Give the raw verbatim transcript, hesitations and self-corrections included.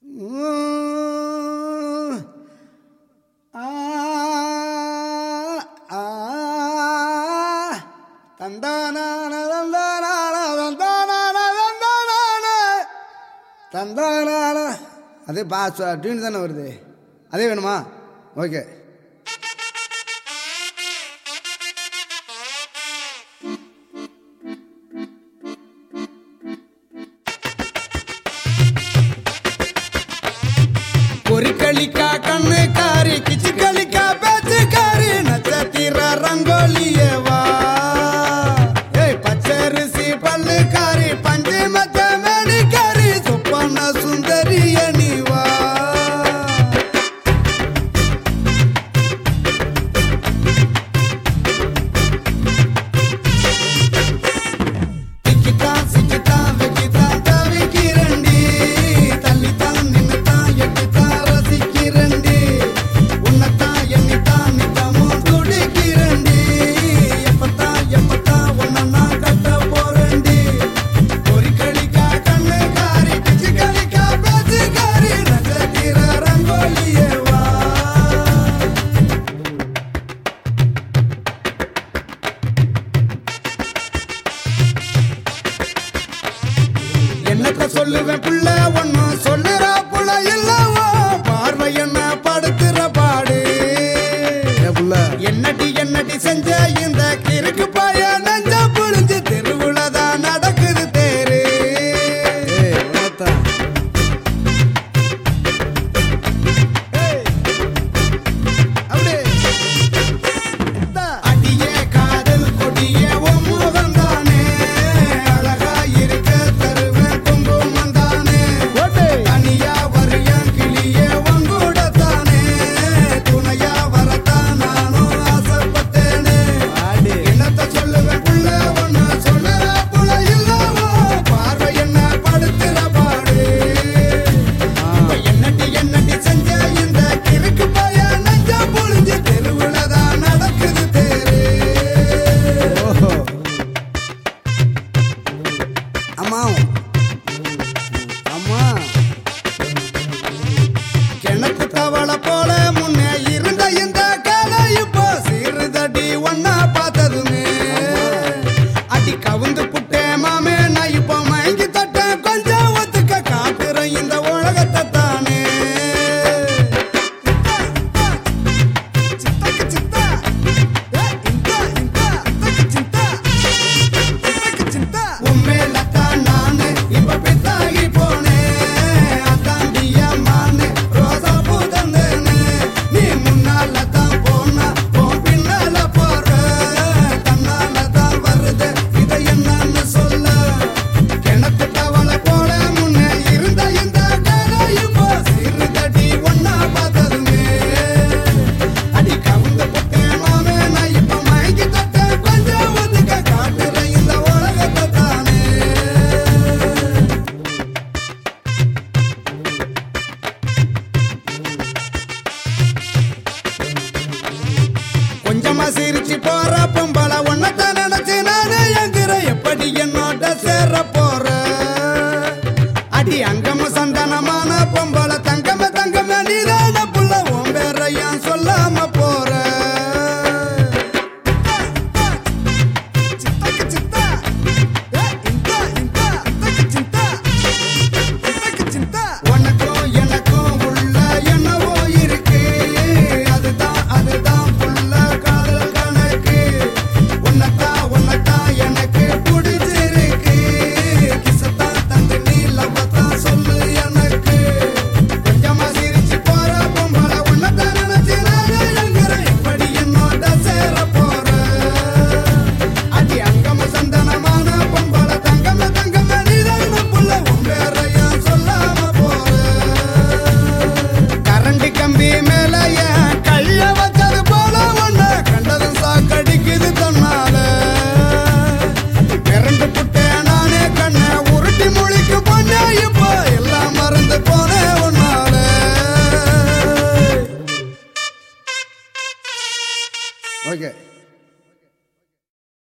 தந்தான அதே pass tune தானே வருது, அதே வேணுமா? ஓகே. பொறிக்களிக்கா கண்ணுக்காரி கிச்சுக்களிக்கா பேச்சுக்காரி நட்சத்திர ரங்கோலியவா ஏய் பச்சரிசி பல்லுக்காரி பஞ்சு மத்த மேனிக்காரி சொப்பன சுந்தரிய நீவா திக்கித்தான் சிக்கித்தான் வெக்கித்தான் தவிக்கிறண்டி தள்ளித்தான் நின்னுத்தான் எட்டித்தான் ரசிக்கிறண்டி உன்னத்தான் எண்ணித்தான் நித்தமும் துடிக்கிறண்டி எப்பத்தான் எப்பத்தான் உன்ன நான் கட்ட போறண்டி பொறிக்களிக்கா கண்ணுக்காரி கிச்சுக்களிக்கா பேச்சுக்காரி நட்சத்திர ரங்கோலியவா என்னத்த சொல்லுவேன் புள்ள ஒன்னும் சொல்லுறா புள்ள இல்லவோ பார்வை என்ன படுத்துற பாடு என்னடி என்னடி செஞ்ச இந்த கிறுக்கு பாய நெஞ்ச புழிஞ்சு தெருவுலதான் நடக்குது தேரு அடியே காதல் கொடியே உன் முகம்தானே அழகா இருக்க தருவேன் குங்குமம் தானே தனியா வரியான் கிளியே உன் கூட தானே துணையா வரத்தான் நானும் ஆசைப்பட்டேனே என்னத்த சொல்லுவேன் புள்ள ஒன்னு சொல்லுற புள்ள இல்லவோ பார்வை என்ன படுத்துற பாடு இப்ப என்னடி என்னடி செஞ்ச இந்த கிறுக்கு பைய நெஞ்ச புழிஞ்சு தெருவுலதான் நடக்குது தேரு. அம்மா அம்மா கிணத்து தவளை போல முன்னே இருந்த இந்த கலை இப்போ சீருதடி ஒன்னா பார்த்ததுமே அடி கவுந்து புட்டே மாமே நான் இப்போ மயங்கி தட்டேன் கொஞ்சம் ஒத்துக்க காட்டுறேன் இந்த உலகத்தை தானே சித்தக்கு சித்தா இந்தா இந்தா தக்கு சித்தா சித்தக்கு சித்தா உண்மையிலத்தான் நானு இப்ப பித்தாகி போனேன் அத்தாண்டியா மானு ரோசா பூ தந்தேனே நீ முன்னால தான் போனா உன் பின்னால போற தன்னால தான் வருது இதை என்னன்னு சொல்ல கிணத்து தவளை போல முன்னே இருந்த இந்த கலை இப்போ சிறுதடி ஒன்னா பார்த்ததுமே அடி கவுந்த புட்டேன் மாமே நான் இப்ப மயங்கி தட்டேன் கொஞ்சம் ஒதுக்க காட்டுறேன் இந்த உலகத்தை தானே. கொஞ்சமா சிரிச்சு போற பொம்பள ஒன்னதான் நினைச்சு நானே எங்கிற எப்படி என்னோட சேர போற அடி அங்கம சந்தனமான பொம்பள